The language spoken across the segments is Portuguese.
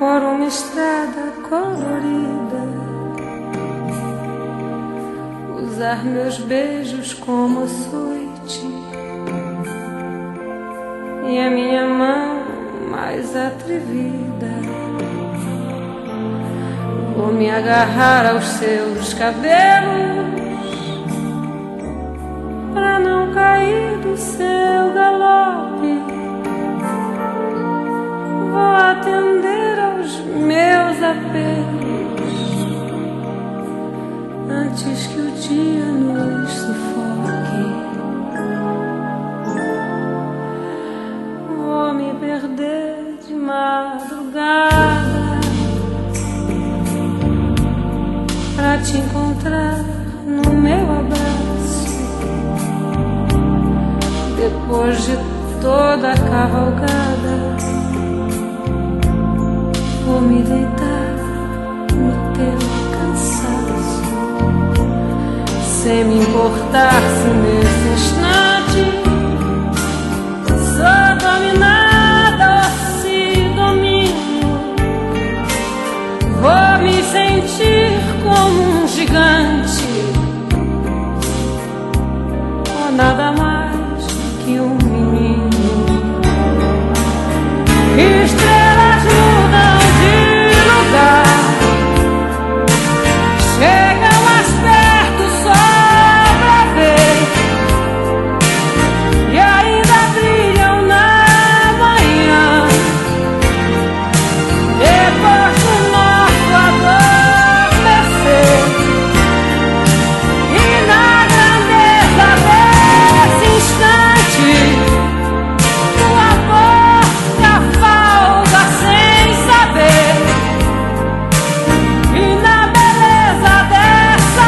por uma estrada colorida, usar meus beijos como açoite e a minha mão mais atrevida. Vou me agarrar aos seus cabelos pra não cair do seu galope. Vou atender aos meus apelos antes que o dia nos sufoque. Vou me perder de madrugada pra te encontrar no meu abraço. Depois de toda a cavalgada, vou me deitar no teu cansaço, sem me importar se nesse instante sou dominada ou se domino. Vou me sentir como um gigante, ou nada mais que um menino. Estrelas mudam de lugar, chegam mais perto só pra ver, e ainda brilham na manhã, depois do nosso adormecer. E na grandeza desse instante, tua boca falta sem saber. E na beleza dessa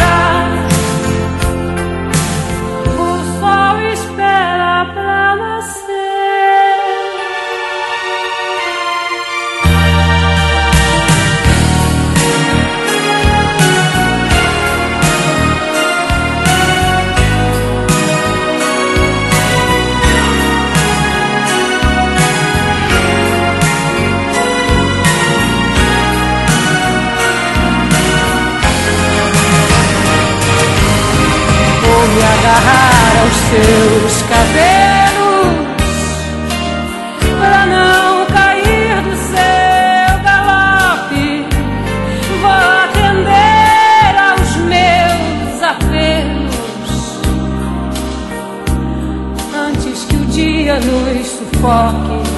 hora, o sol espera pra nascer. Vou me agarrar aos seus cabelos pra não cair do seu galope. Vou atender aos meus apelos antes que o dia nos sufoque.